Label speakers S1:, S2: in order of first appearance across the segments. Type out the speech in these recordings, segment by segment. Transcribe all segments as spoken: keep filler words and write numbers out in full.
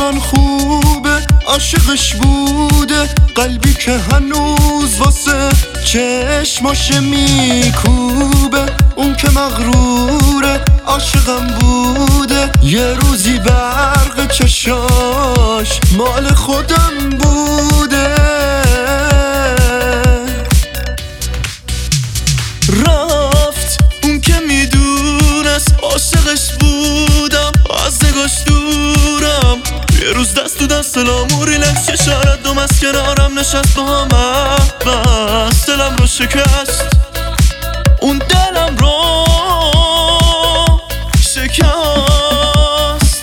S1: الان خوبه، عاشقش بوده قلبی که هنوز واسه چشماش میکوبه. اون که مغروره عاشقم بوده، یه روزی برق چشاش مال خودم بوده. رفت اون که میدونست عاشقش بودم، از نگاش دورم. یه روز دست تو دست لاموری لکس چشارت دوم از کنارم نشست با هم بس دلم رو شکست، اون دلم رو شکست.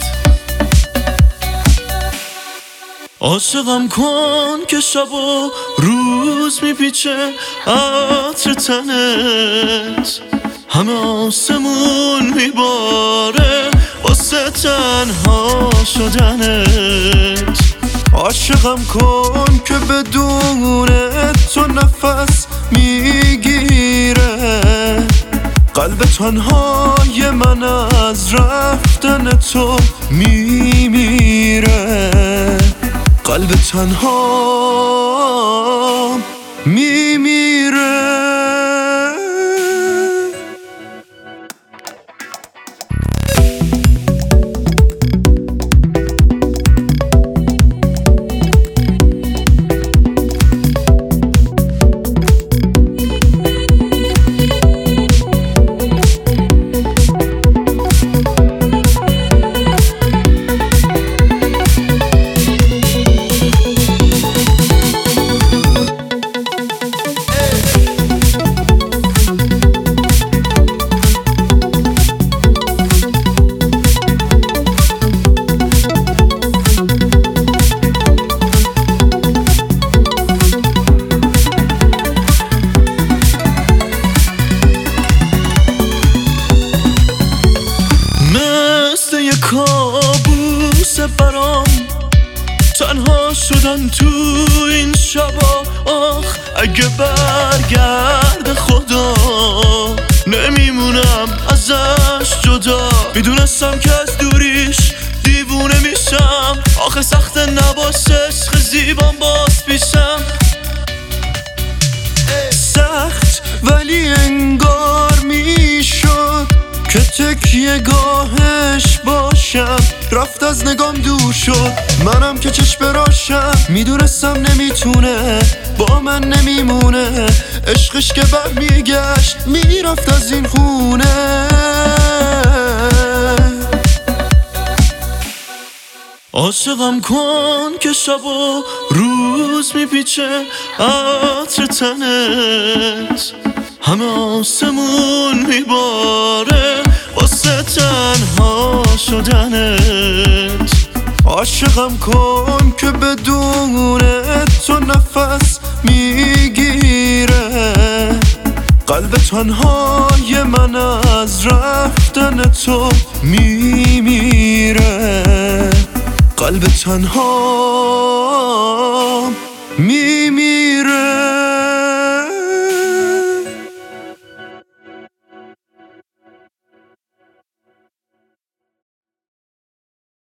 S1: عاشقم کن که شب و روز میپیچه عطر تنت، همه آسمون میباره واسه تنها شدنت. عاشقم کن که بدون تو نفس میگیره، قلب تنهای من از رفتن تو میمیره. قلب تنها میمیره. کابوس برام تنها شدن تو این شبا. آخ اگه برگرد خدا نمیمونم ازش جدا. میدونستم که از دوریش دیوونه میشم، آخه سخت نباشه عشق زیبام باز پیشم. سخت ولی انگار میشد که تکیه گاهش باشم. رفت از نگام دور شد، منم که چشم براشم. میدونستم نمیتونه با من نمیمونه، عشقش که بر میگشت میرفت از این خونه. عاشقم کن که شب و روز میپیچه عطر تنت، همه آسمون میباره واسه تنها شدنت. عاشقم کن که بدون تو نفس میگیره، قلب تنهای من از رفتن تو میمیره. قلب تنها